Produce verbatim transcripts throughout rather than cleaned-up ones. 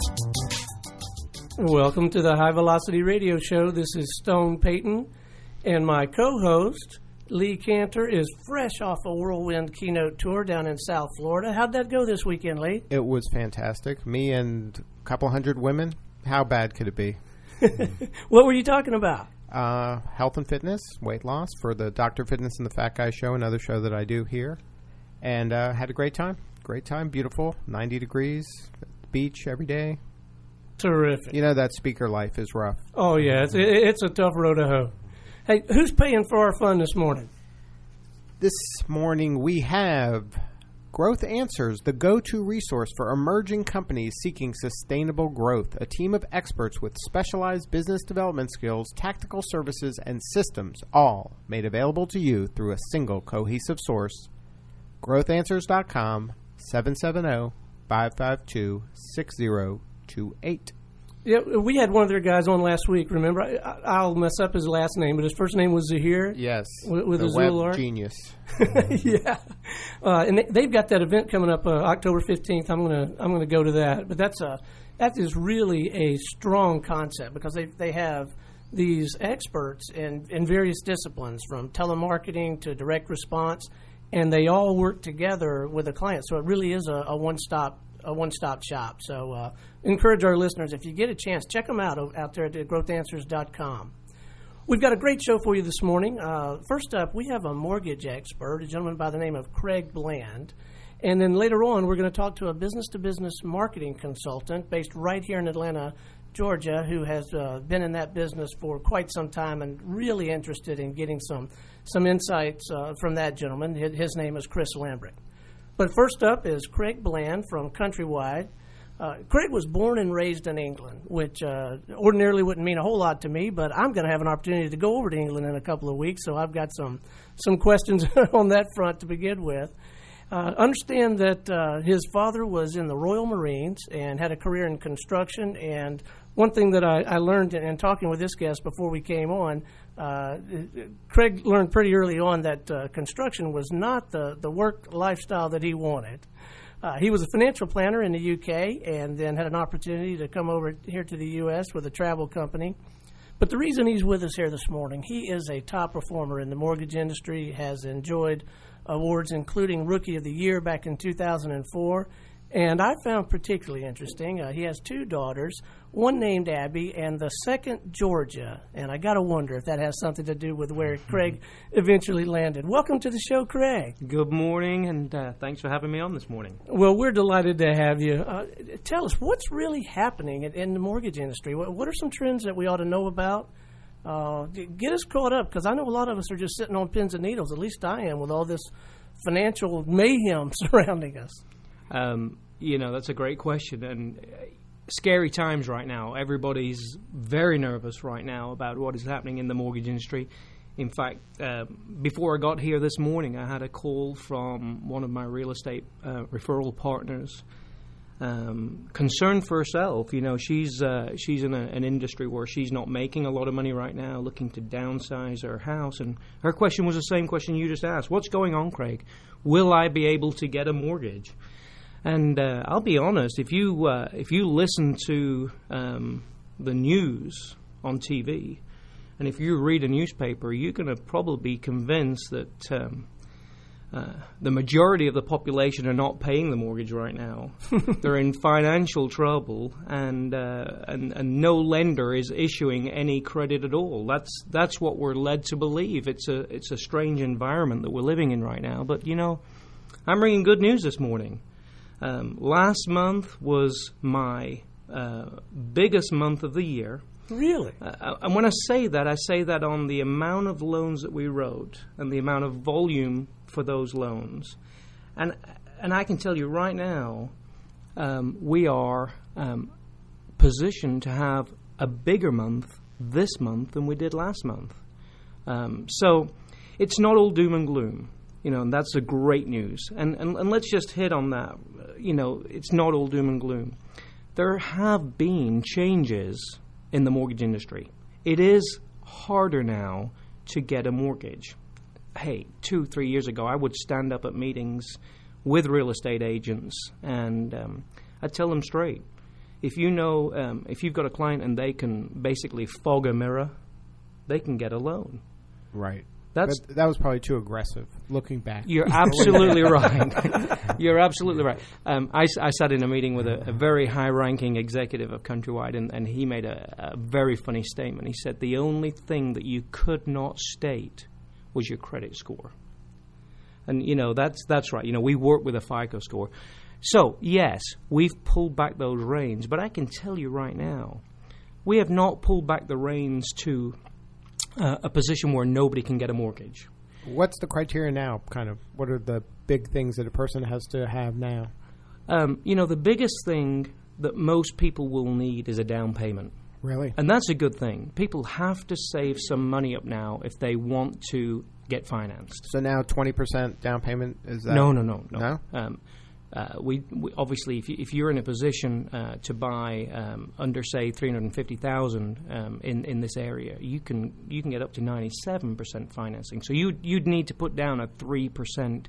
Welcome to the High Velocity Radio Show. This is Stone Payton, and my co-host, Lee Cantor, is fresh off a whirlwind keynote tour down in South Florida. How'd that go this weekend, Lee? It was fantastic. Me and a couple hundred women. How bad could it be? What were you talking about? Uh, health and fitness, weight loss for the Doctor Fitness and the Fat Guy Show, another show that I do here. And uh, had a great time. Great time. Beautiful. ninety degrees. Beach every day. Terrific. You know that speaker life is rough. Oh, yeah. It's, it's a tough road to hoe. Hey, who's paying for our fun this morning? This morning we have Growth Answers, the go-to resource for emerging companies seeking sustainable growth. A team of experts with specialized business development skills, tactical services, and systems, all made available to you through a single cohesive source. growth answers dot com, seven seven zero, five five two, six zero two eight. Yeah, we had one of their guys on last week, remember? I, I'll mess up his last name, but his first name was Zahir. Yes, with, with the a web Zulu genius. Yeah, uh, and they, they've got that event coming up uh, October fifteenth. I'm gonna I'm gonna go to that, but that's a that is really a strong concept because they they have these experts in in various disciplines from telemarketing to direct response, and they all work together with a client. So it really is a, a one stop. a one-stop shop. So uh, encourage our listeners, if you get a chance, check them out out there at growth answers dot com. We've got a great show for you this morning. Uh, first up, we have a mortgage expert, a gentleman by the name of Craig Bland. And then later on, we're going to talk to a business-to-business marketing consultant based right here in Atlanta, Georgia, who has uh, been in that business for quite some time and really interested in getting some, some insights uh, from that gentleman. His, his name is Chris Lambrick. But first up is Craig Bland from Countrywide. Uh, Craig was born and raised in England, which uh, ordinarily wouldn't mean a whole lot to me, but I'm going to have an opportunity to go over to England in a couple of weeks, so I've got some, some questions on that front to begin with. Uh, understand that uh, his father was in the Royal Marines and had a career in construction, and one thing that I, I learned in, in talking with this guest before we came on, uh, Craig learned pretty early on that uh, construction was not the, the work lifestyle that he wanted. Uh, he was a financial planner in the U K and then had an opportunity to come over here to the U S with a travel company. But the reason he's with us here this morning, he is a top performer in the mortgage industry, has enjoyed awards including Rookie of the Year back in two thousand four. And I found particularly interesting, uh, he has two daughters, one named Abby and the second Georgia. And I got to wonder if that has something to do with where Craig eventually landed. Welcome to the show, Craig. Good morning, and uh, thanks for having me on this morning. Well, we're delighted to have you. Uh, tell us, what's really happening in, in the mortgage industry? What, what are some trends that we ought to know about? Uh, get us caught up, because I know a lot of us are just sitting on pins and needles, at least I am, with all this financial mayhem surrounding us. Um, you know, that's a great question, and uh, scary times right now. Everybody's very nervous right now about what is happening in the mortgage industry. In fact, uh, before I got here this morning, I had a call from one of my real estate uh, referral partners, um, concerned for herself. You know, she's uh, she's in a, an industry where she's not making a lot of money right now, looking to downsize her house, and her question was the same question you just asked. What's going on, Craig? Will I be able to get a mortgage? And uh, I'll be honest, if you uh, if you listen to um, the news on T V, and if you read a newspaper, you're going to probably be convinced that um, uh, the majority of the population are not paying the mortgage right now. They're in financial trouble, and, uh, and and no lender is issuing any credit at all. That's that's what we're led to believe. It's a it's a strange environment that we're living in right now. But you know, I'm bringing good news this morning. Um, last month was my uh, biggest month of the year. Really? Uh, and when I say that, I say that on the amount of loans that we wrote and the amount of volume for those loans. And and I can tell you right now, um, we are um, positioned to have a bigger month this month than we did last month. Um, so it's not all doom and gloom. You know, and that's the great news. And, and and let's just hit on that. You know, it's not all doom and gloom. There have been changes in the mortgage industry. It is harder now to get a mortgage. Hey, two, three years ago, I would stand up at meetings with real estate agents, and um, I'd tell them straight, if you know, um, if you've got a client and they can basically fog a mirror, they can get a loan. Right. That's But that was probably too aggressive, looking back. You're absolutely right. You're absolutely right. Um, I, I sat in a meeting with a, a very high-ranking executive of Countrywide, and, and he made a, a very funny statement. He said the only thing that you could not state was your credit score. And, you know, that's that's right. You know, we work with a FICO score. So, yes, we've pulled back those reins, but I can tell you right now, we have not pulled back the reins to uh, a position where nobody can get a mortgage. What's the criteria now, kind of? What are the big things that a person has to have now? Um, you know, the biggest thing that most people will need is a down payment. Really? And that's a good thing. People have to save some money up now if they want to get financed. So now twenty percent down payment, is that? No, no, no, no. No? Um, uh, we, we obviously, if, you, if you're in a position uh, to buy um, under, say, three hundred fifty thousand dollars um, in in this area, you can you can get up to ninety-seven percent financing. So you you'd need to put down a three percent,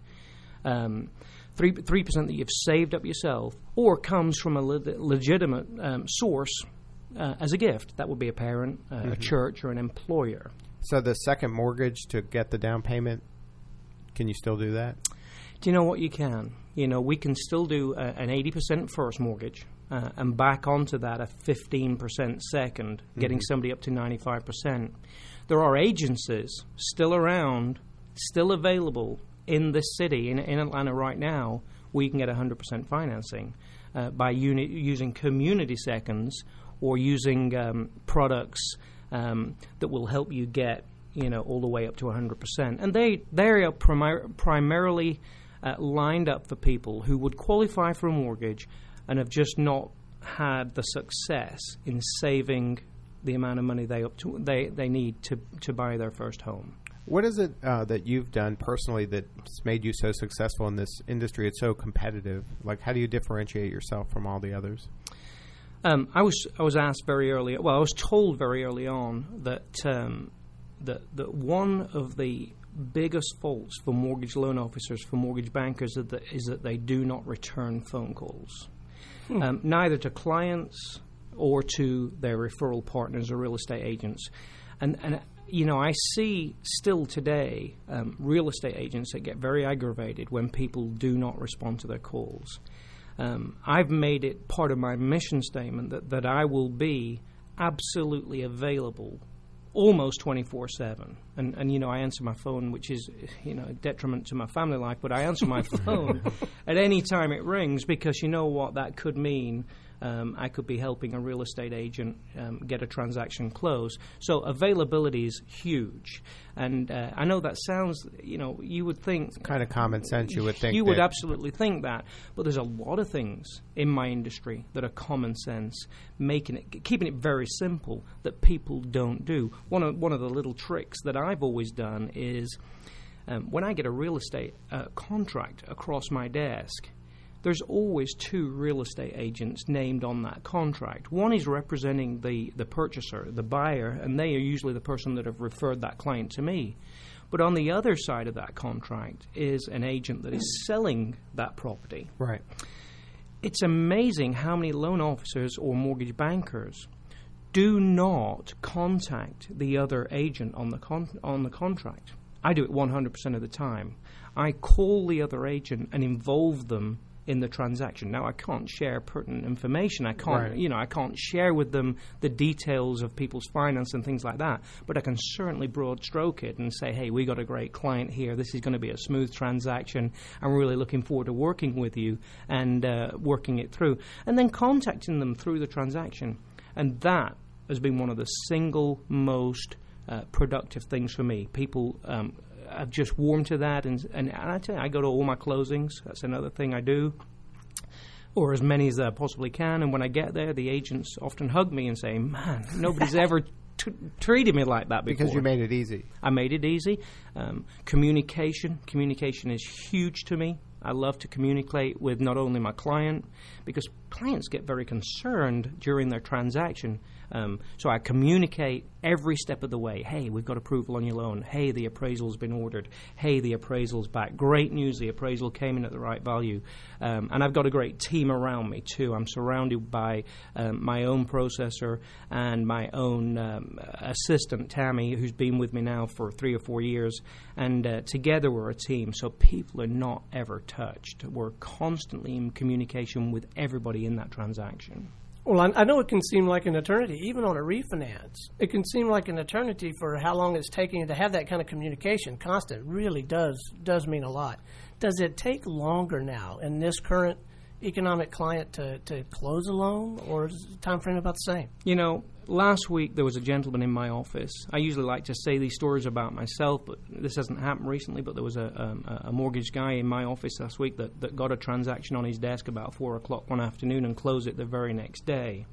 um, three three percent that you've saved up yourself, or comes from a le- legitimate um, source uh, as a gift. That would be a parent, uh, mm-hmm. a church, or an employer. So the second mortgage to get the down payment, can you still do that? Do you know what? You can. You know, we can still do a, an eighty percent first mortgage uh, and back onto that a fifteen percent second, mm-hmm. getting somebody up to ninety-five percent. There are agencies still around, still available in this city, in, in Atlanta right now, where you can get one hundred percent financing uh, by uni- using community seconds or using um, products um, that will help you get, you know, all the way up to one hundred percent. And they, they are primi- primarily uh, lined up for people who would qualify for a mortgage and have just not had the success in saving the amount of money they up to, they, they need to, to buy their first home. What is it uh, that you've done personally that's made you so successful in this industry? It's so competitive. Like, how do you differentiate yourself from all the others? Um, I was I was asked very early. Well, I was told very early on that um, that that one of the biggest faults for mortgage loan officers, for mortgage bankers, is that, is that they do not return phone calls, hmm. um, neither to clients or to their referral partners or real estate agents. And, and you know, I see still today um, real estate agents that get very aggravated when people do not respond to their calls. Um, I've made it part of my mission statement that, that I will be absolutely available almost twenty-four seven. And, and, you know, I answer my phone, which is, you know, a detriment to my family life, but I answer my phone at any time it rings because you know what that could mean. Um, I could be helping a real estate agent um, get a transaction closed. So availability is huge. And uh, I know that sounds, you know, you would think... It's kind of common sense, you would think. You would absolutely think that. But there's a lot of things in my industry that are common sense, making it, keeping it very simple that people don't do. One of, one of the little tricks that I've always done is um, when I get a real estate uh, contract across my desk, there's always two real estate agents named on that contract. One is representing the, the purchaser, the buyer, and they are usually the person that have referred that client to me. But on the other side of that contract is an agent that is selling that property. Right. It's amazing how many loan officers or mortgage bankers do not contact the other agent on the con- on the contract. I do it one hundred percent of the time. I call the other agent and involve them in the transaction. Now, I can't share pertinent information. I can't, right. you know, I can't share with them the details of people's finance and things like that. But I can certainly broad stroke it and say, hey, we got a great client here. This is going to be a smooth transaction. I'm really looking forward to working with you and uh, working it through. And then contacting them through the transaction. And that has been one of the single most uh, productive things for me. People um, I've just warmed to that, and, and, and I tell you, I go to all my closings. That's another thing I do, or as many as I possibly can. And when I get there, the agents often hug me and say, man, nobody's ever t- treated me like that before. Because you made it easy. I made it easy. Um, communication. Communication is huge to me. I love to communicate with not only my client, because clients get very concerned during their transaction. Um, so I communicate every step of the way. Hey, we've got approval on your loan. Hey, the appraisal's been ordered. Hey, the appraisal's back. Great news, the appraisal came in at the right value. Um, and I've got a great team around me, too. I'm surrounded by um, my own processor and my own um, assistant, Tammy, who's been with me now for three or four years. And uh, together we're a team, so people are not ever touched. We're constantly in communication with everybody in that transaction. Well, I, I know it can seem like an eternity, even on a refinance. It can seem like an eternity for how long it's taking to have that kind of communication. Constant really does does mean a lot. Does it take longer now in this current economic climate to, to close a loan, or is the time frame about the same? You know, last week there was a gentleman in my office. I usually like to say these stories about myself, but this hasn't happened recently. But there was a, um, a mortgage guy in my office last week that, that got a transaction on his desk about four o'clock one afternoon and closed it the very next day.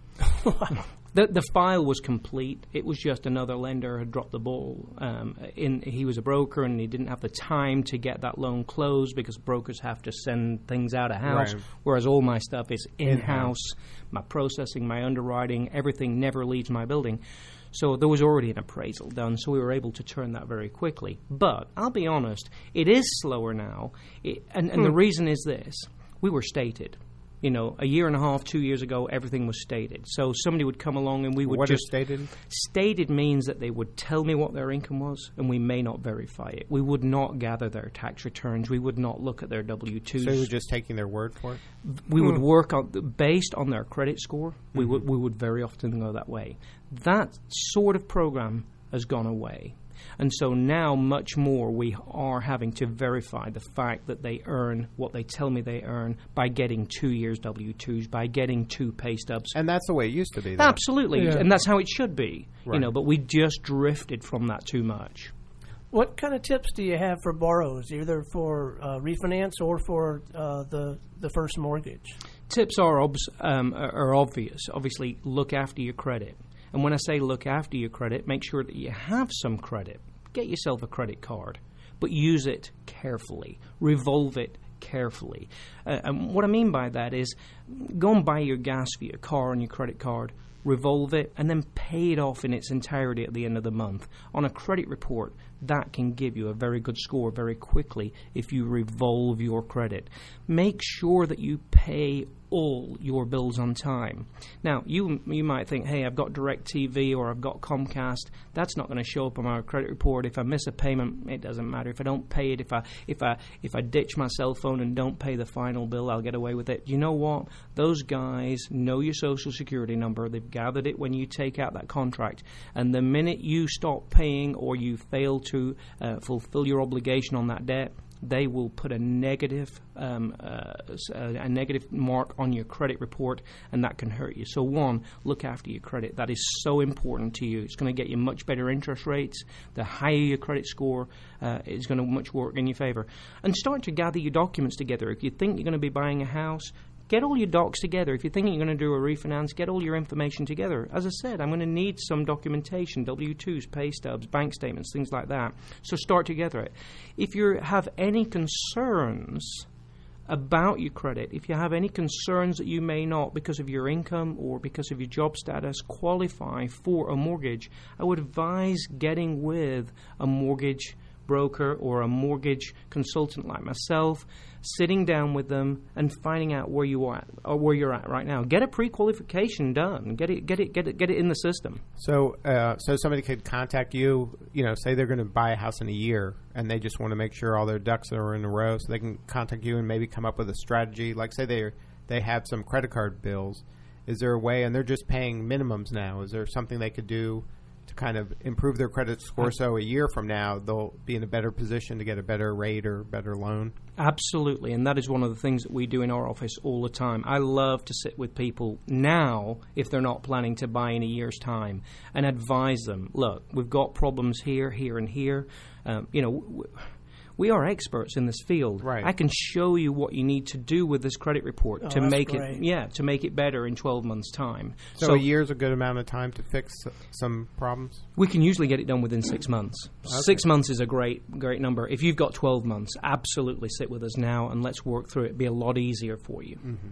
The, the file was complete. It was just another lender had dropped the ball. Um, in, he was a broker, and he didn't have the time to get that loan closed because brokers have to send things out of house, Right. whereas all my stuff is in-house. In-house. My processing, my underwriting, everything never leaves my building. So there was already an appraisal done, so we were able to turn that very quickly. But I'll be honest, it is slower now, it, and, and hmm. the reason is this. We were stated. You know, a year and a half, two years ago, everything was stated. So somebody would come along and we would what just... What is stated? Stated means that they would tell me what their income was, and we may not verify it. We would not gather their tax returns. We would not look at their W twos. So you were just taking their word for it? We hmm. would work on, based on their credit score, mm-hmm. we would we would very often go that way. That sort of program has gone away. And so now much more we are having to verify the fact that they earn what they tell me they earn by getting two years W twos, by getting two pay stubs. And that's the way it used to be, though. Absolutely. Yeah. And that's how it should be. Right. You know, but we just drifted from that too much. What kind of tips do you have for borrowers, either for uh, refinance or for uh, the the first mortgage? Tips are, obs- um, are obvious. Obviously, look after your credit. And when I say look after your credit, make sure that you have some credit. Get yourself a credit card, but use it carefully. Revolve it carefully. Uh, and what I mean by that is go and buy your gas for your car on your credit card, revolve it, and then pay it off in its entirety at the end of the month. On a credit report, that can give you a very good score very quickly if you revolve your credit. Make sure that you pay all your bills on time. Now, you you might think, hey, I've got DirecTV or I've got Comcast. That's not going to show up on my credit report. If I miss a payment, it doesn't matter. If I don't pay it, if I if I if I ditch my cell phone and don't pay the final bill, I'll get away with it. You know what? Those guys know your Social Security number. They've gathered it when you take out that contract. And the minute you stop paying or you fail to uh, fulfill your obligation on that debt, they will put a negative um, uh, a negative mark on your credit report, and that can hurt you. So one, look after your credit. That is so important to you. It's going to get you much better interest rates. The higher your credit score, uh, it's going to much work in your favor. And start to gather your documents together. If you think you're going to be buying a house, get all your docs together. If you're thinking you're going to do a refinance, get all your information together. As I said, I'm going to need some documentation, W twos, pay stubs, bank statements, things like that. So start together it. If you have any concerns about your credit, if you have any concerns that you may not, because of your income or because of your job status, qualify for a mortgage, I would advise getting with a mortgage broker or a mortgage consultant like myself, sitting down with them and finding out where you are or where you're at right now. Get a pre-qualification done. Get it, get it, get it, get it in the system. So, uh, so somebody could contact you. You know, say they're going to buy a house in a year, and they just want to make sure all their ducks are in a row. So they can contact you and maybe come up with a strategy. Like, say they they have some credit card bills. Is there a way, and they're just paying minimums now? Is there something they could do to kind of improve their credit score so a year from now they'll be in a better position to get a better rate or better loan? Absolutely, and that is one of the things that we do in our office all the time. I love to sit with people now, if they're not planning to buy in a year's time, and advise them, look, we've got problems here, here, and here. Um, you know, w- we are experts in this field. Right. I can show you what you need to do with this credit report oh, to make great. it, yeah, to make it better in twelve months' time. So, so a year's a good amount of time to fix some problems? We can usually get it done within six months. Okay. Six months is a great, great number. If you've got twelve months, absolutely sit with us now and let's work through it. It'll be a lot easier for you. Mm-hmm.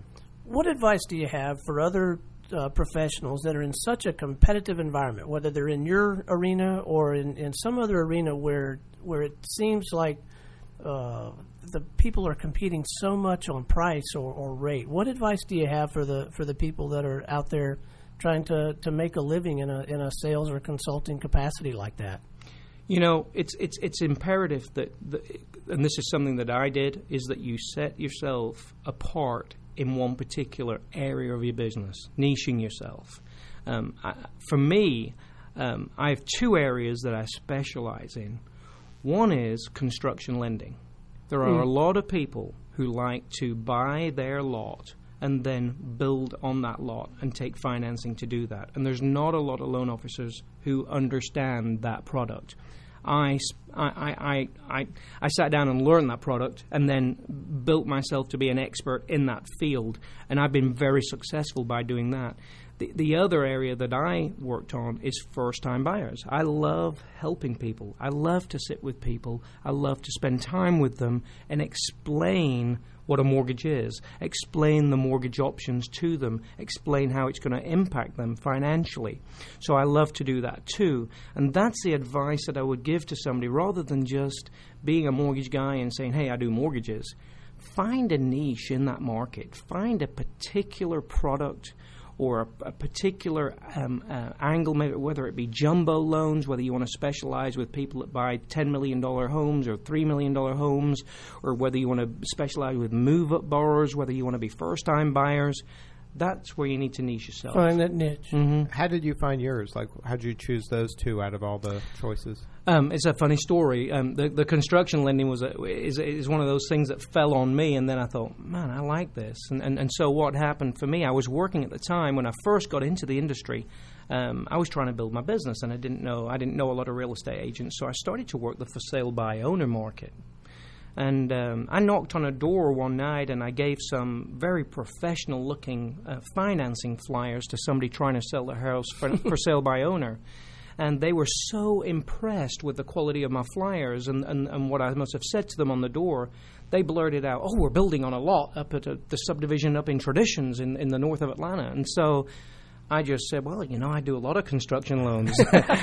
what advice do you have for other uh, professionals that are in such a competitive environment, whether they're in your arena or in, in some other arena where where it seems like uh, the people are competing so much on price or, or rate? What advice do you have for the for the people that are out there trying to, to make a living in a in a sales or consulting capacity like that? You know, it's it's it's imperative that, the, and this is something that I did, is that you set yourself apart in one particular area of your business, niching yourself. Um, I, for me, um, I have two areas that I specialize in. One is construction lending. There are mm. a lot of people who like to buy their lot and then build on that lot and take financing to do that. And there's not a lot of loan officers who understand that product. I, I, I, I, I sat down and learned that product and then built myself to be an expert in that field, and I've been very successful by doing that. The, the other area that I worked on is first-time buyers. I love helping people. I love to sit with people. I love to spend time with them and explain what a mortgage is, explain the mortgage options to them, explain how it's going to impact them financially. So I love to do that too. And that's the advice that I would give to somebody, rather than just being a mortgage guy and saying, hey, I do mortgages. Find a niche in that market. Find a particular product or a, a particular um, uh, angle, whether it be jumbo loans, whether you want to specialize with people that buy ten million dollars homes or three million dollars homes, or whether you want to specialize with move-up borrowers, whether you want to be first-time buyers. That's where you need to niche yourself. Find that niche. Mm-hmm. How did you find yours? Like, how did you choose those two out of all the choices? Um, it's a funny story. Um, the, the construction lending was a, is, is one of those things that fell on me, and then I thought, man, I like this. And, and, and so what happened for me, I was working at the time when I first got into the industry. Um, I was trying to build my business, and I didn't know I didn't know a lot of real estate agents, so I started to work the for sale by owner market. And um, I knocked on a door one night, and I gave some very professional-looking uh, financing flyers to somebody trying to sell their house for, for sale by owner. And they were so impressed with the quality of my flyers and, and, and what I must have said to them on the door. They blurted out, oh, we're building on a lot up at a, the subdivision up in Traditions in, in the north of Atlanta. And so I just said, well, you know, I do a lot of construction loans.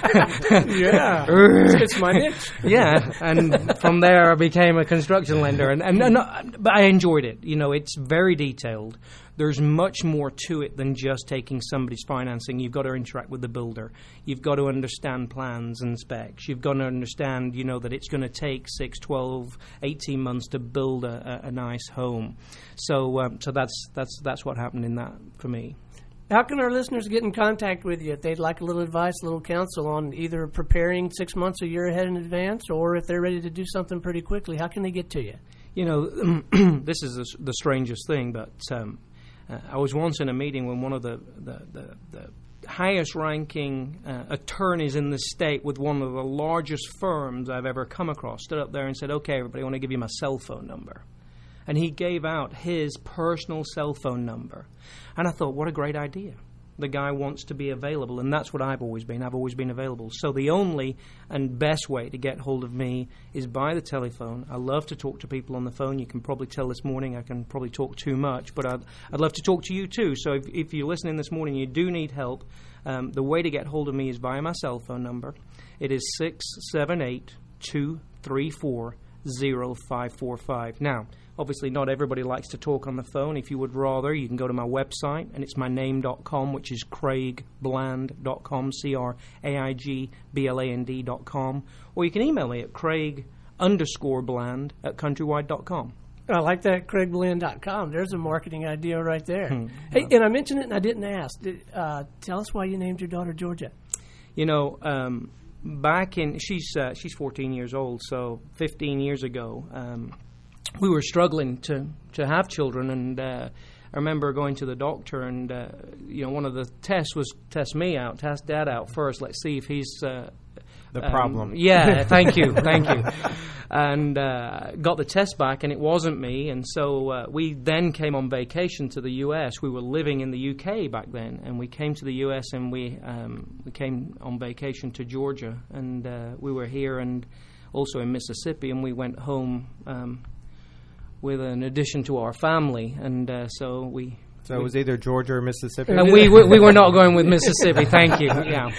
Yeah. It's my niche. Yeah. And from there, I became a construction lender. And, and, and But I enjoyed it. You know, it's very detailed. There's much more to it than just taking somebody's financing. You've got to interact with the builder. You've got to understand plans and specs. You've got to understand, you know, that it's going to take six, twelve, eighteen months to build a, a, a nice home. So um, so that's that's that's what happened in that for me. How can our listeners get in contact with you if they'd like a little advice, a little counsel on either preparing six months, a year ahead in advance, or if they're ready to do something pretty quickly? How can they get to you? You know, this is the, the strangest thing, but um, uh, I was once in a meeting when one of the, the, the, the highest-ranking uh, attorneys in the state with one of the largest firms I've ever come across stood up there and said, okay, everybody, I want to give you my cell phone number. And he gave out his personal cell phone number. And I thought, what a great idea. The guy wants to be available, and that's what I've always been. I've always been available. So the only and best way to get hold of me is by the telephone. I love to talk to people on the phone. You can probably tell this morning I can probably talk too much, but I'd, I'd love to talk to you too. So if, if you're listening this morning, you do need help, um, the way to get hold of me is via my cell phone number. It is six seven eight, two three four, zero five four five. Now, obviously, not everybody likes to talk on the phone. If you would rather, you can go to my website, and it's my name dot com, which is craig bland dot com, C R A I G B L A N D dot com. Or you can email me at craig underscore bland at countrywide dot com. I like that, craig bland dot com. There's a marketing idea right there. Hmm. Hey, and I mentioned it, and I didn't ask. Did, uh, tell us why you named your daughter Georgia. You know, um, back in, she's, uh, she's fourteen years old, so fifteen years ago, um, we were struggling to, to have children, and uh, I remember going to the doctor, and uh, you know, one of the tests was test me out, test Dad out first. Let's see if he's uh, the um, problem. Yeah, thank you, thank you. And uh, got the test back, and it wasn't me. And so uh, we then came on vacation to the U S. We were living in the U K back then, and we came to the U S and we um, we came on vacation to Georgia, and uh, we were here and also in Mississippi, and we went home. Um, with an addition to our family, and uh, so we So it was either Georgia or Mississippi? And we, we we were not going with Mississippi, thank you. Yeah.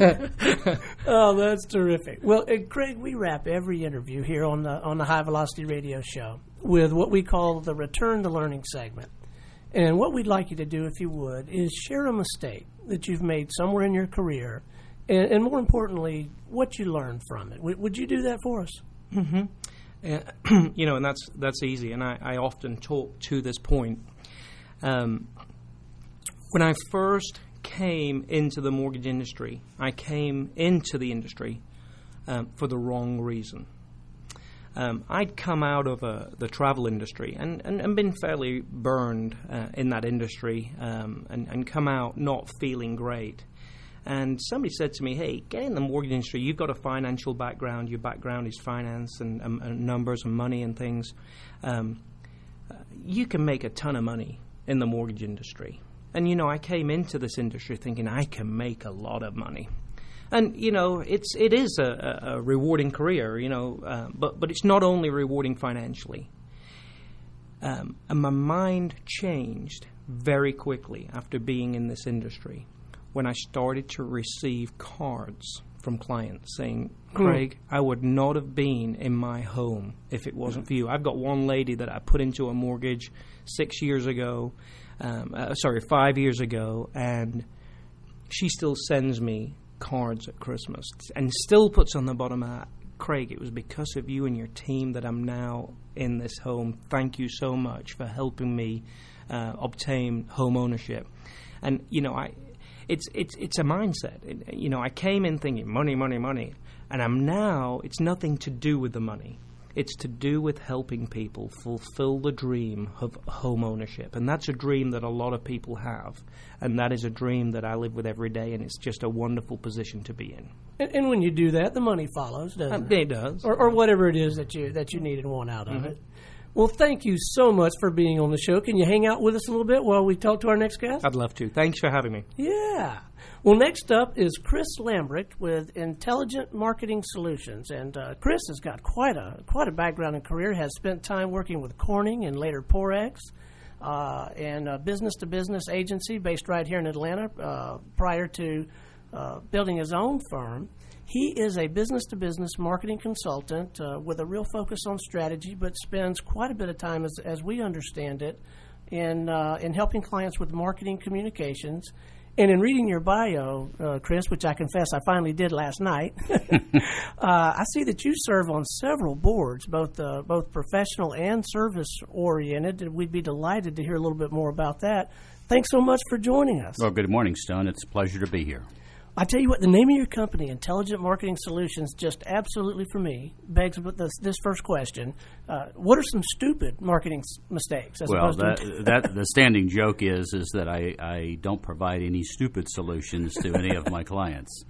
Oh, that's terrific. Well, uh, Craig, we wrap every interview here on the on the High Velocity Radio Show with what we call the Return to Learning segment. And what we'd like you to do, if you would, is share a mistake that you've made somewhere in your career, and, and more importantly, what you learned from it. W- would you do that for us? Mm-hmm. Uh, you know, and that's that's easy, and I, I often talk to this point. Um, when I first came into the mortgage industry, I came into the industry um, for the wrong reason. Um, I'd come out of uh, the travel industry and, and, and been fairly burned uh, in that industry um, and, and come out not feeling great. And somebody said to me, hey, get in the mortgage industry. You've got a financial background. Your background is finance and, um, and numbers and money and things. Um, uh, you can make a ton of money in the mortgage industry. And, you know, I came into this industry thinking I can make a lot of money. And, you know, it's, it is a, a rewarding career, you know, uh, but, but it's not only rewarding financially. Um, and my mind changed very quickly after being in this industry when I started to receive cards from clients saying, Craig, I would not have been in my home if it wasn't for you. I've got one lady that I put into a mortgage six years ago, um, uh, sorry, five years ago, and she still sends me cards at Christmas and still puts on the bottom of that, Craig, it was because of you and your team that I'm now in this home. Thank you so much for helping me uh, obtain home ownership. And, you know, I... It's it's it's a mindset. It, you know, I came in thinking money, money, money, and I'm now. It's nothing to do with the money. It's to do with helping people fulfill the dream of home ownership, and that's a dream that a lot of people have, and that is a dream that I live with every day, and it's just a wonderful position to be in. And, and when you do that, the money follows, doesn't Um, it? it does, Or, or whatever it is that you that you need and want out of Mm-hmm. it. Well, thank you so much for being on the show. Can you hang out with us a little bit while we talk to our next guest? I'd love to. Thanks for having me. Yeah. Well, next up is Chris Lambricht with Intelligent Marketing Solutions, and uh, Chris has got quite a quite a background and career. Has spent time working with Corning and later Porex, uh, and a business-to-business agency based right here in Atlanta. Uh, prior to uh, building his own firm, he is a business-to-business marketing consultant uh, with a real focus on strategy, but spends quite a bit of time, as as we understand it, in uh, in helping clients with marketing communications. And in reading your bio, uh, Chris, which I confess I finally did last night, uh, I see that you serve on several boards, both uh, both professional and service-oriented, and we'd be delighted to hear a little bit more about that. Thanks so much for joining us. Well, good morning, Stone. It's a pleasure to be here. I tell you what, the name of your company, Intelligent Marketing Solutions, just absolutely for me begs this, this first question: uh, what are some stupid marketing s- mistakes? As Well, opposed that, to that the standing joke is is that I, I don't provide any stupid solutions to any of my clients.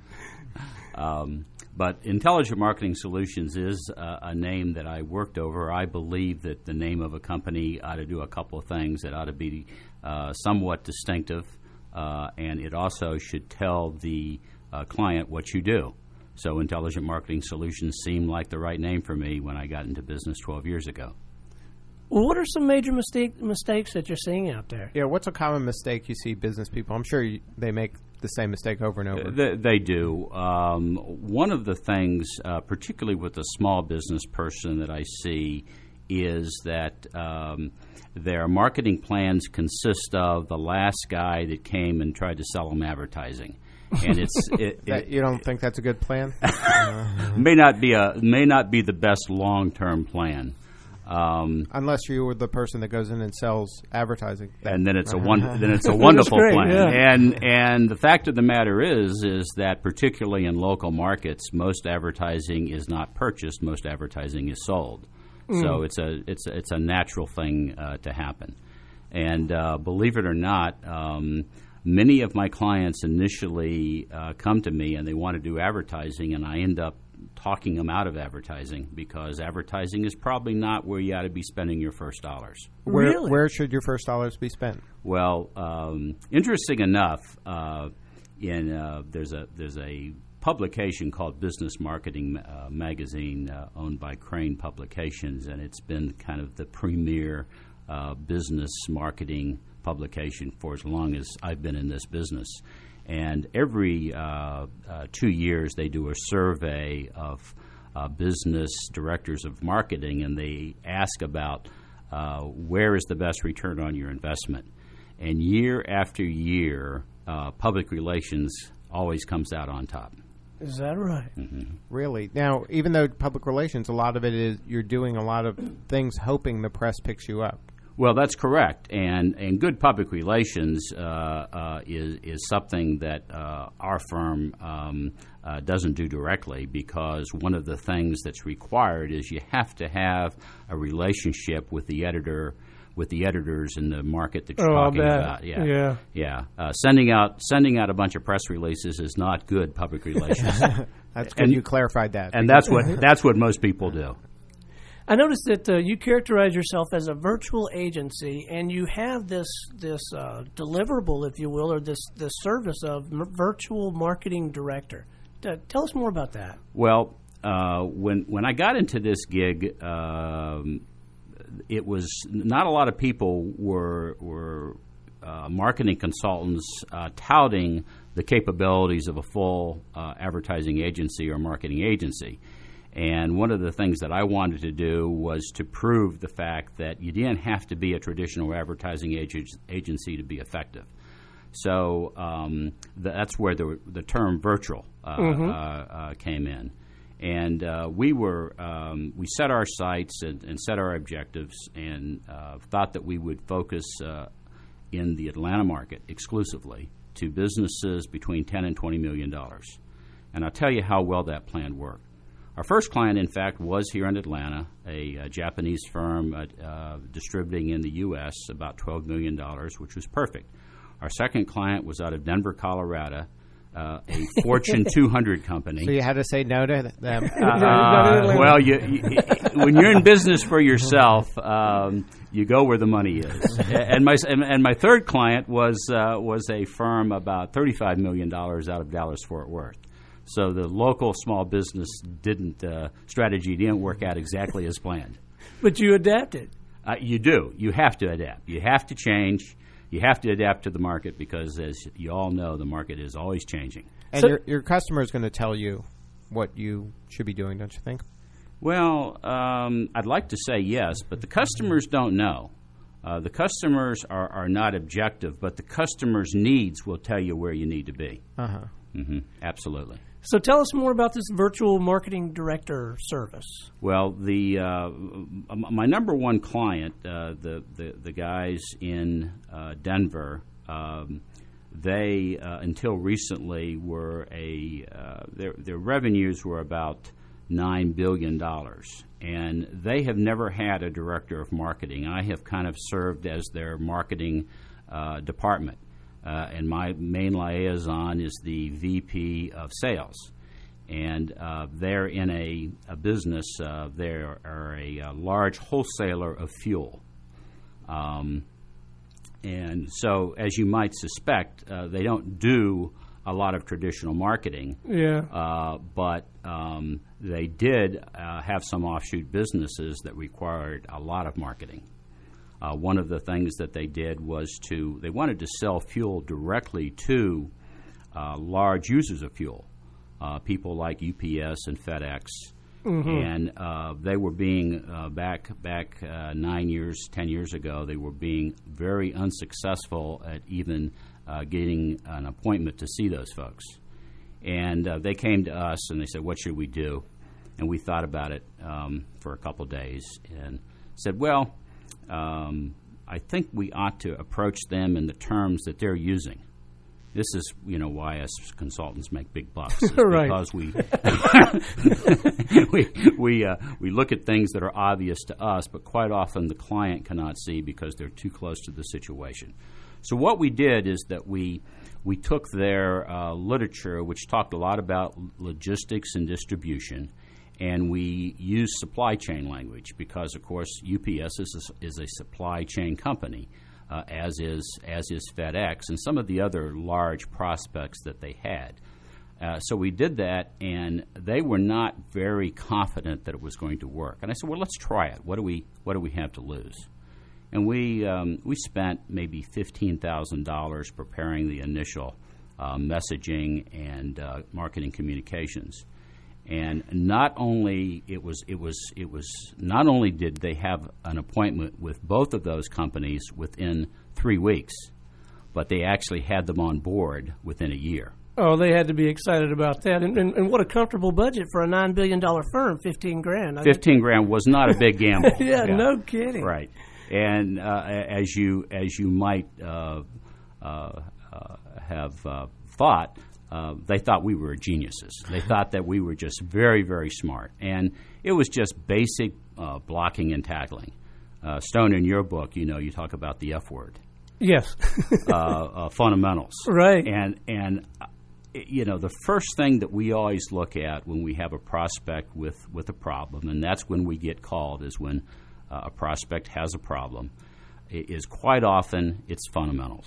Um, but Intelligent Marketing Solutions is uh, a name that I worked over. I believe that the name of a company ought to do a couple of things. It ought to be uh, somewhat distinctive. Uh, and it also should tell the uh, client what you do. So Intelligent Marketing Solutions seemed like the right name for me when I got into business twelve years ago. well, what are some major mistake, mistakes that you're seeing out there? Yeah, what's a common mistake you see business people? I'm sure you, they make the same mistake over and over. Uh, they, they do. Um, one of the things, uh, particularly with a small business person that I see, is that um, their marketing plans consist of the last guy that came and tried to sell them advertising, and it's it, That- it, you don't think that's a good plan? may not be a may not be the best long term plan. Um, Unless you were the person that goes in and sells advertising. and then it's a one, then it's a wonderful great, plan. yeah. And and the fact of the matter is is that particularly in local markets, most advertising is not purchased. Most advertising is sold. So it's a it's a, it's a natural thing uh, to happen. And uh, believe it or not, um, many of my clients initially uh, come to me and they want to do advertising, and I end up talking them out of advertising because advertising is probably not where you ought to be spending your first dollars. Where, Really? where should your first dollars be spent? Well, um, interesting enough, uh, in uh, there's a there's a publication called Business Marketing uh, Magazine, uh, owned by Crane Publications, and it's been kind of the premier uh, business marketing publication for as long as I've been in this business. And every uh, uh, two years they do a survey of uh, business directors of marketing, and they ask about uh, where is the best return on your investment. And year after year, uh, public relations always comes out on top. Is that right? Mm-hmm. Really? Now, even though public relations, a lot of it is you're doing a lot of things hoping the press picks you up. Well, that's correct, and and good public relations uh, uh, is is something that uh, our firm um, uh, doesn't do directly, because one of the things that's required is you have to have a relationship with the editor, with the editors in the market that you're Oh, I'll talking bet. about. Yeah, Yeah. yeah. Uh, sending out sending out a bunch of press releases is not good public relations, That's good And- you clarified that. and that's what that's what most people do. I noticed that uh, you characterize yourself as a virtual agency, and you have this this uh, deliverable, if you will, or this this service of m- virtual marketing director. Uh, tell us more about that. Well, uh, when when I got into this gig, um, it was not a lot of people were were uh, marketing consultants uh, touting the capabilities of a full uh, advertising agency or marketing agency. And one of the things that I wanted to do was to prove the fact that you didn't have to be a traditional advertising ag- agency to be effective. So um, th- that's where the, the term virtual uh, Mm-hmm. uh, uh, came in. And uh, we were um, we set our sights and, and set our objectives, and uh, thought that we would focus uh, in the Atlanta market exclusively to businesses between ten and twenty million dollars. And I'll tell you how well that plan worked. Our first client, in fact, was here in Atlanta, a, a Japanese firm uh, uh, distributing in the U S about twelve million dollars, which was perfect. Our second client was out of Denver, Colorado, uh, a Fortune two hundred company. So you had to say no to them. Uh, well, you, you, when you're in business for yourself, um, you go where the money is. And my and, and my third client was uh, was a firm about thirty-five million dollars out of Dallas-Fort Worth. So the local small business didn't uh, strategy didn't work out exactly as planned. But you adapted. Uh, you do. You have to adapt. You have to change. You have to adapt to the market, because, as you all know, the market is always changing. And So- your, your customer is going to tell you what you should be doing, don't you think? Well, um, I'd like to say yes, but the customers don't know. Uh, the customers are, are not objective, but the customer's needs will tell you where you need to be. Uh-huh. Mm-hmm. Absolutely. So tell us more about this virtual marketing director service. Well, the uh, m- my number one client, uh, the, the the guys in uh, Denver, um, they uh, until recently were a uh, their their revenues were about nine billion dollars, and they have never had a director of marketing. I have kind of served as their marketing uh, department. Uh, and my main liaison is the V P of sales. And uh, they're in a, a business, uh, they are a, a large wholesaler of fuel. Um, and so, as you might suspect, uh, they don't do a lot of traditional marketing. Yeah. Uh, but um, they did uh, have some offshoot businesses that required a lot of marketing. Uh, one of the things that they did was to, they wanted to sell fuel directly to uh, large users of fuel, uh, people like U P S and FedEx. Mm-hmm. And uh, they were being, uh, back back uh, nine years, ten years ago, they were being very unsuccessful at even uh, getting an appointment to see those folks. And uh, they came to us and they said, what should we do? And we thought about it um, for a couple days and said, well, Um, I think we ought to approach them in the terms that they're using. This is, you know, why us consultants make big bucks, is Right. because we we we uh, we look at things that are obvious to us, but quite often the client cannot see because they're too close to the situation. So what we did is that we we took their uh, literature, which talked a lot about logistics and distribution, and we used supply chain language because, of course, U P S is a, is a supply chain company, uh, as is as is FedEx and some of the other large prospects that they had. Uh, so we did that, and they were not very confident that it was going to work. And I said, well, let's try it. What do we what do we have to lose? and we um, we spent maybe fifteen thousand dollars preparing the initial uh, messaging and uh, marketing communications. And not only it was it was it was not only did they have an appointment with both of those companies within three weeks, but they actually had them on board within a year. Oh, they had to be excited about that. And, and, and what a comfortable budget for a nine billion dollars firm, fifteen grand. Fifteen grand was not a big gamble. yeah, yeah, no kidding. Right. And uh, as you as you might uh, uh, uh, have uh, thought, uh, they thought we were geniuses. They thought that we were just very, very smart. And it was just basic uh, blocking and tackling. Uh, Stone, in your book, you know, you talk about the F word. Yes. uh, uh, fundamentals. Right. And, and uh, you know, the first thing that we always look at when we have a prospect with, with a problem, and that's when we get called, is when uh, a prospect has a problem, it is quite often it's fundamentals.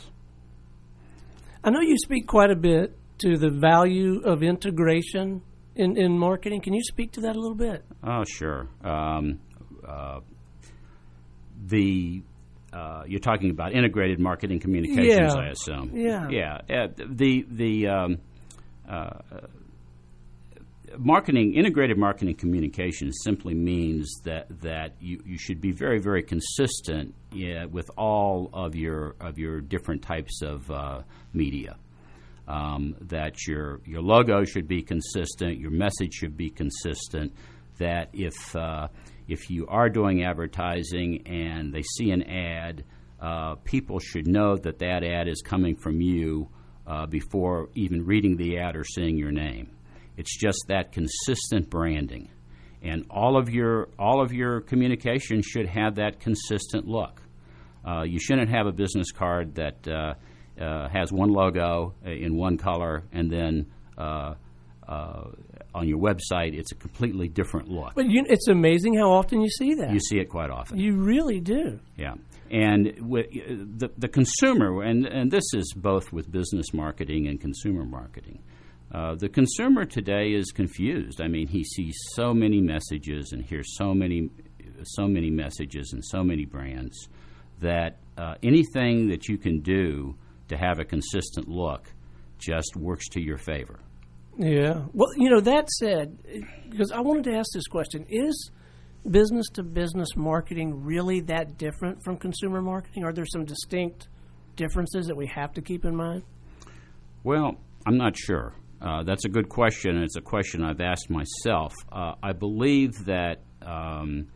I know you speak quite a bit to the value of integration in, in marketing. Can you speak to that a little bit? Oh, sure. Um, uh, the uh, you're talking about integrated marketing communications, yeah. I assume. Yeah. Yeah. Uh, the the um, uh, marketing integrated marketing communications simply means that that you, you should be very, very consistent yeah, with all of your of your different types of uh, media. Um, that your your logo should be consistent, your message should be consistent. That if uh, if you are doing advertising and they see an ad, uh, people should know that that ad is coming from you uh, before even reading the ad or seeing your name. It's just that consistent branding, and all of your all of your communication should have that consistent look. Uh, you shouldn't have a business card that uh, uh, has one logo in one color, and then uh, uh, on your website it's a completely different look. But you, it's amazing how often you see that. You see it quite often. You really do. Yeah. And with the, the consumer, and, and this is both with business marketing and consumer marketing, uh, the consumer today is confused. I mean, he sees so many messages and hears so many, so many messages and so many brands that uh, anything that you can do to have a consistent look just works to your favor. Yeah. Well, you know, that said, because I wanted to ask this question, is business-to-business marketing really that different from consumer marketing? Are there some distinct differences that we have to keep in mind? Well, I'm not sure. Uh, that's a good question, and it's a question I've asked myself. Uh, I believe that um,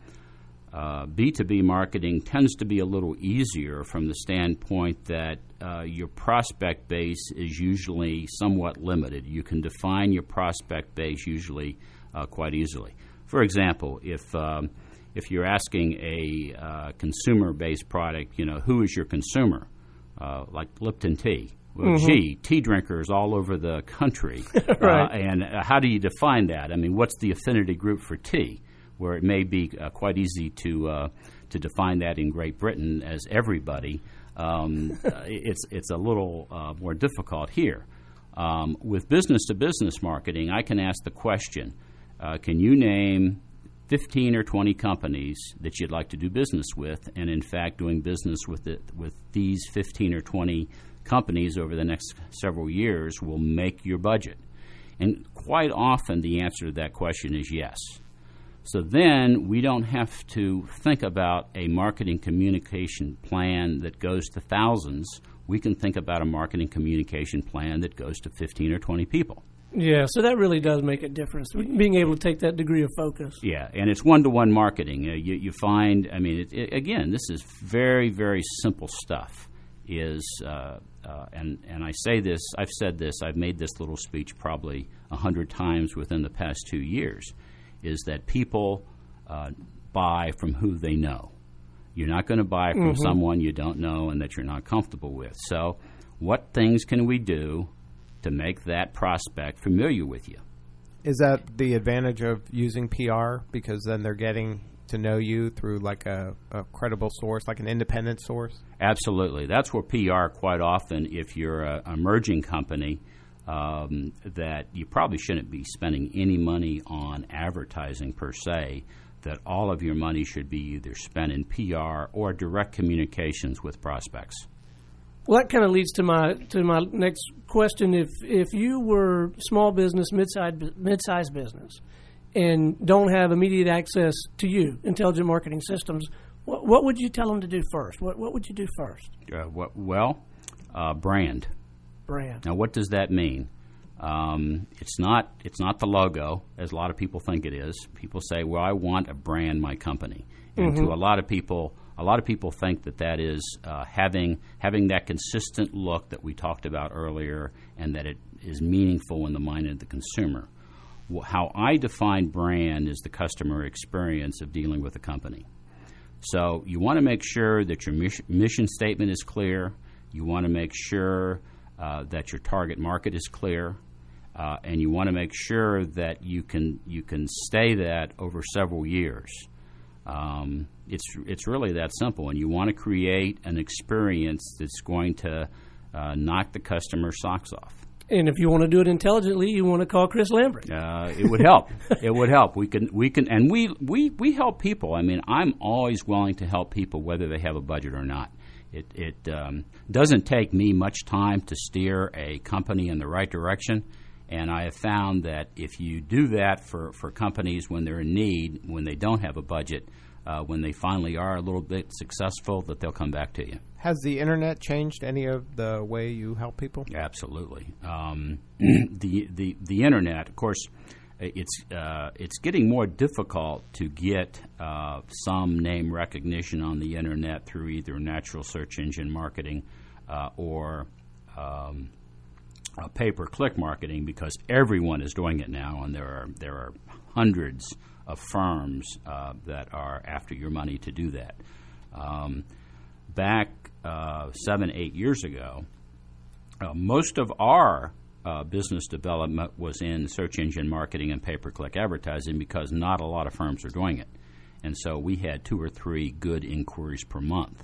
uh, B two B marketing tends to be a little easier from the standpoint that uh, your prospect base is usually somewhat limited. You can define your prospect base usually uh, quite easily. For example, if um, if you're asking a uh, consumer-based product, you know, who is your consumer? Uh, like Lipton tea. Well, mm-hmm. gee, tea drinkers all over the country. Right. uh, and uh, how do you define that? I mean, what's the affinity group for tea? Where it may be uh, quite easy to uh, to define that in Great Britain as everybody. Um, uh, it's it's a little uh, more difficult here. Um, with business-to-business marketing, I can ask the question, uh, can you name fifteen or twenty companies that you'd like to do business with, and in fact doing business with it, with these fifteen or twenty companies over the next several years will make your budget? And quite often the answer to that question is yes. So then we don't have to think about a marketing communication plan that goes to thousands. We can think about a marketing communication plan that goes to fifteen or twenty people. Yeah, so that really does make a difference, being able to take that degree of focus. Yeah, and it's one-to-one marketing. Uh, you, you find, I mean, it, it, again, this is very, very simple stuff. Is uh, uh, and and I say this, I've said this, I've made this little speech probably a hundred times within the past two years, is that people uh, buy from who they know. You're not going to buy from mm-hmm. someone you don't know and that you're not comfortable with. So what things can we do to make that prospect familiar with you? Is that the advantage of using P R? Because then they're getting to know you through like a, a credible source, like an independent source? Absolutely. That's where P R quite often, if you're an emerging company, um, that you probably shouldn't be spending any money on advertising per se. that all of your money should be either spent in P R or direct communications with prospects. Well, that kind of leads to my to my next question. If if you were small business, mid-sized mid-sized business, and don't have immediate access to you, Intelligent Marketing Systems, what, what would you tell them to do first? What what would you do first? Uh, what, well, uh, brand. Brand. Now, what does that mean? Um, it's not it's not the logo, as a lot of people think it is. People say, "Well, I want to brand my company," and mm-hmm. to a lot of people. A lot of people think that that is uh, having having that consistent look that we talked about earlier, and that it is meaningful in the mind of the consumer. Well, how I define brand is the customer experience of dealing with a company. So you want to make sure that your mission, mission statement is clear. You want to make sure uh, that your target market is clear, uh, and you want to make sure that you can you can stay that over several years. Um, it's it's really that simple, and you want to create an experience that's going to uh, knock the customer's socks off. And if you want to do it intelligently, you want to call Chris Lambert. Uh, it would help. It would help. We can we can and we, we, we help people. I mean, I'm always willing to help people whether they have a budget or not. It it um, doesn't take me much time to steer a company in the right direction. And I have found that if you do that for, for companies when they're in need, when they don't have a budget, uh, when they finally are a little bit successful, that they'll come back to you. Has the Internet changed any of the way you help people? Absolutely. Um, the, the the Internet, of course, it's uh, it's getting more difficult to get uh, some name recognition on the Internet through either natural search engine marketing uh, or um, Uh, pay-per-click marketing, because everyone is doing it now, and there are there are hundreds of firms uh, that are after your money to do that. Um, back uh, seven, eight years ago, uh, most of our uh, business development was in search engine marketing and pay-per-click advertising, because not a lot of firms are doing it, and so we had two or three good inquiries per month.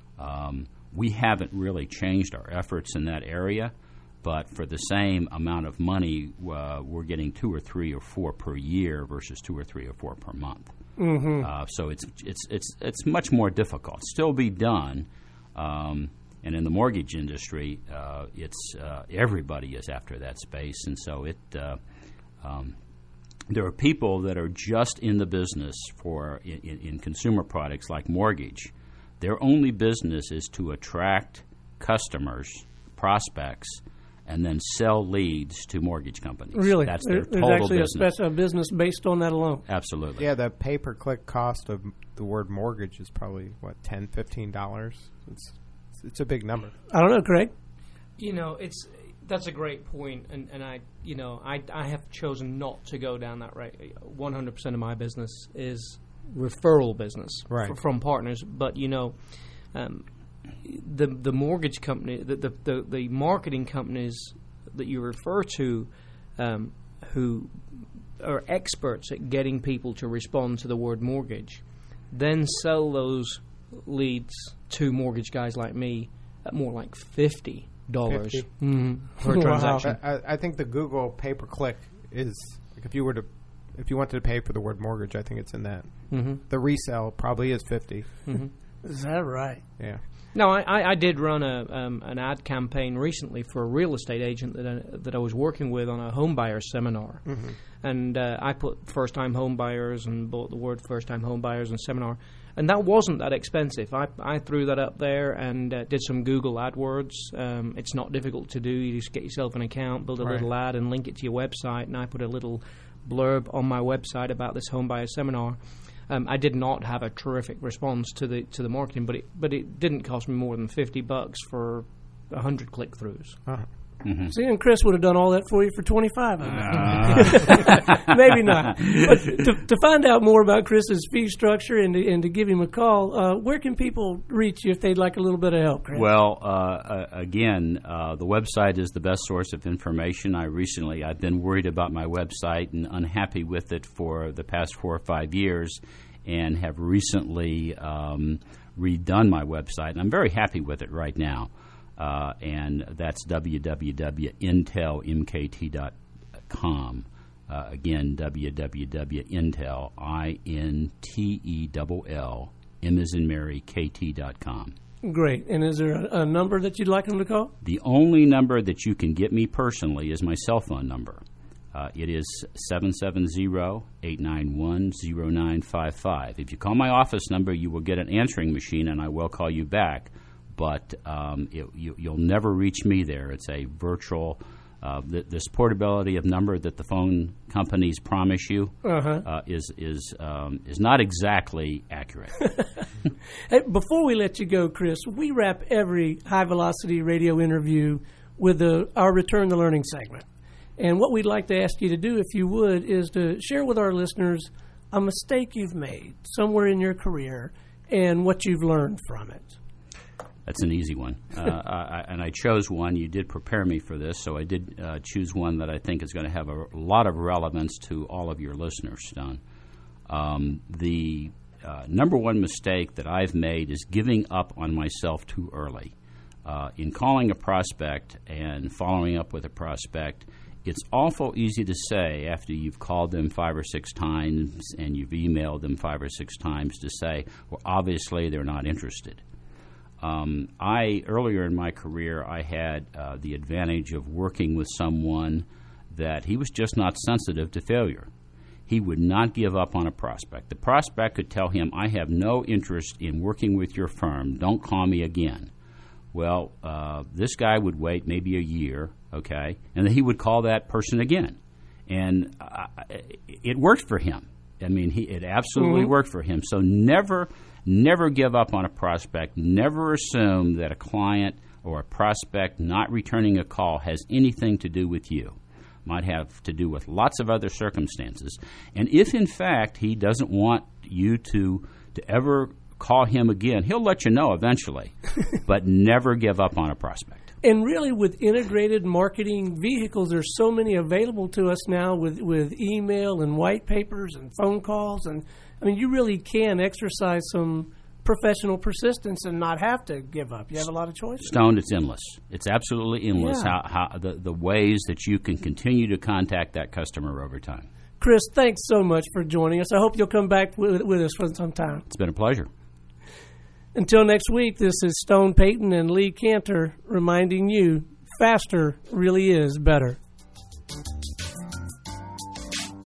Um, we haven't really changed our efforts in that area. But for the same amount of money, uh, we're getting two or three or four per year versus two or three or four per month. Mm-hmm. Uh, so it's it's it's it's much more difficult. Still be done, um, and in the mortgage industry, uh, it's uh, everybody is after that space, and so it. Uh, um, there are people that are just in the business for in, in consumer products like mortgage. Their only business is to attract customers, prospects, and then sell leads to mortgage companies. Really? That's their There's total actually business. a, spec- a business based on that alone. Absolutely. Yeah, the pay-per-click cost of the word mortgage is probably, what, ten dollars, fifteen dollars? It's, it's a big number. I don't know, Craig. You know, it's that's a great point, and, and I, you know, I, I have chosen not to go down that route. one hundred percent of my business is referral business right. f- from partners, but, you know, um, The the mortgage company, the, the the the marketing companies that you refer to, um, who are experts at getting people to respond to the word mortgage, then sell those leads to mortgage guys like me at more like fifty dollars mm-hmm, per Wow. transaction. I, I think the Google pay-per-click is, like, if you were to, if you wanted to pay for the word mortgage, I think it's in that. Mm-hmm. The resale probably is fifty. Mm-hmm. Is that right? Yeah. No, I, I, I did run a um, an ad campaign recently for a real estate agent that I, that I was working with on a home buyer seminar, Mm-hmm. and uh, I put first time home buyers and bought the word first time home buyers and seminar, and that wasn't that expensive. I I threw that up there and uh, did some Google AdWords. Um, it's not difficult to do. You just get yourself an account, build a Right. little ad, and link it to your website. And I put a little blurb on my website about this home buyer seminar. Um, I did not have a terrific response to the to the marketing, but it but it didn't cost me more than fifty bucks for a hundred click throughs. Uh-huh. Mm-hmm. See, and Chris would have done all that for you for twenty-five. Uh. Maybe not. But to, to find out more about Chris's fee structure and to, and to give him a call, uh, where can people reach you if they'd like a little bit of help, Chris? Well, uh, uh, again, uh, the website is the best source of information. I recently, I've been worried about my website and unhappy with it for the past four or five years, and have recently um, redone my website, and I'm very happy with it right now. Uh, and that's w w w dot intel m k t dot com. Uh, again, w w w dot intel, I N T E L L, M as in Mary, K T dot com. Great. And is there a, a number that you'd like them to call? The only number that you can get me personally is my cell phone number. Uh, it is seven seven zero, eight nine one, zero nine five five. If you call my office number, you will get an answering machine, and I will call you back. But um, it, you, you'll never reach me there. It's a virtual... Uh, th- this portability of number that the phone companies promise you uh-huh. uh, is is um, is not exactly accurate. Hey, before we let you go, Chris, we wrap every high-velocity radio interview with the, our Return to Learning segment. And what we'd like to ask you to do, if you would, is to share with our listeners a mistake you've made somewhere in your career and what you've learned from it. That's an easy one. Uh, I, and I chose one. You did prepare me for this, so I did uh, choose one that I think is going to have a lot of relevance to all of your listeners, Stone. Um, the uh, number one mistake that I've made is giving up on myself too early. Uh, in calling a prospect and following up with a prospect, it's awful easy to say after you've called them five or six times and you've emailed them five or six times to say, well, obviously they're not interested. Um, I earlier in my career, I had uh, the advantage of working with someone that he was just not sensitive to failure. He would not give up on a prospect. The prospect could tell him, I have no interest in working with your firm. Don't call me again. Well, uh, this guy would wait maybe a year, okay, and then he would call that person again. And uh, it worked for him. I mean, he, it absolutely mm-hmm. worked for him. So never... Never give up on a prospect. Never assume that a client or a prospect not returning a call has anything to do with you. Might have to do with lots of other circumstances. And if, in fact, he doesn't want you to, to ever call him again, he'll let you know eventually. But never give up on a prospect. And really, with integrated marketing vehicles, there's so many available to us now with, with email and white papers and phone calls. And, I mean, you really can exercise some professional persistence and not have to give up. You have a lot of choices. Stone, it's endless. It's absolutely endless yeah. how, how the, the ways that you can continue to contact that customer over time. Chris, thanks so much for joining us. I hope you'll come back with, with us for some time. It's been a pleasure. Until next week, this is Stone Payton and Lee Cantor reminding you, faster really is better.